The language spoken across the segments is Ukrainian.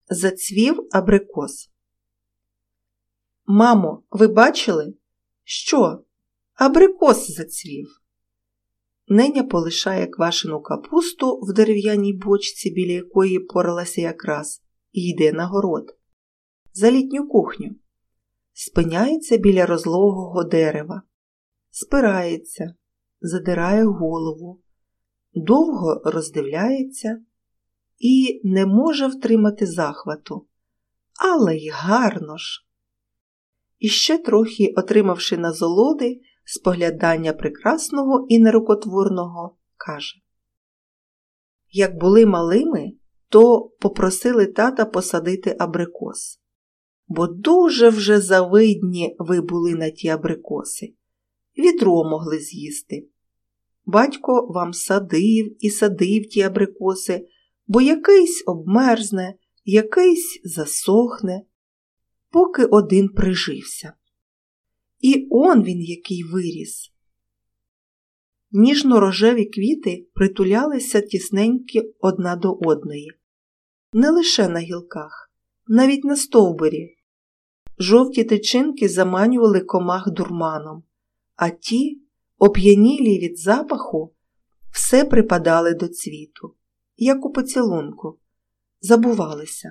Зацвів абрикос. Мамо, ви бачили? Що? Абрикос зацвів. Неня полишає квашену капусту в дерев'яній бочці, біля якої поралася якраз, і йде на город. За літню кухню. Спиняється біля розлогого дерева. Спирається, задирає голову, довго роздивляється і не може втримати захвату. Але й гарно ж! І ще трохи, отримавши назолоди, споглядання прекрасного і нерукотворного, каже: як були малими, то попросили тата посадити абрикос. Бо дуже вже завидні ви були на ті абрикоси. Відро могли з'їсти. Батько вам садив і садив ті абрикоси, бо якийсь обмерзне, якийсь засохне, поки один прижився. І он він який виріс. Ніжно-рожеві квіти притулялися тісненькі одна до одної. Не лише на гілках, навіть на стовбурі. Жовті тичинки заманювали комах дурманом, а ті, оп'янілі від запаху, все припадали до цвіту, як у поцілунку, забувалися.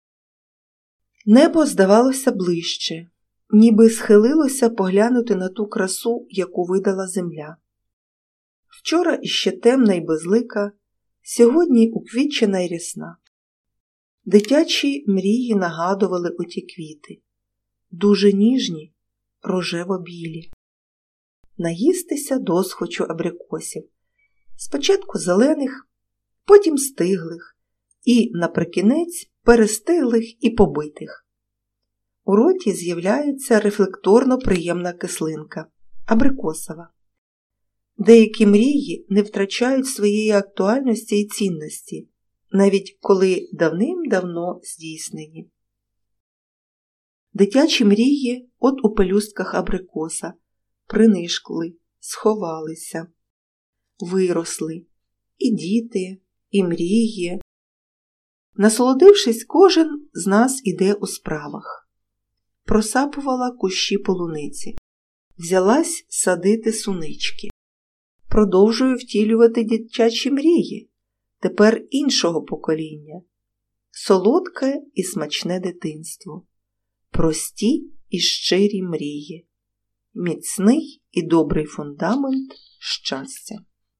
Небо здавалося ближче, ніби схилилося поглянути на ту красу, яку видала земля. Вчора іще темна й безлика, сьогодні уквітчена й рясна. Дитячі мрії нагадували оті квіти. Дуже ніжні, рожево-білі. Наїстися досхочу абрикосів. Спочатку зелених, потім стиглих і, наприкінець, перестиглих і побитих. У роті з'являється рефлекторно приємна кислинка – абрикосова. Деякі мрії не втрачають своєї актуальності і цінності, навіть коли давним-давно здійснені. Дитячі мрії от у пелюстках абрикоса принишкли, сховалися, виросли і діти, і мрії. Насолодившись, кожен з нас іде у справах. Просапувала кущі полуниці, взялась садити сунички. Продовжую втілювати дитячі мрії, тепер іншого покоління. Солодке і смачне дитинство. Прості і щирі мрії. Міцний і добрий фундамент щастя.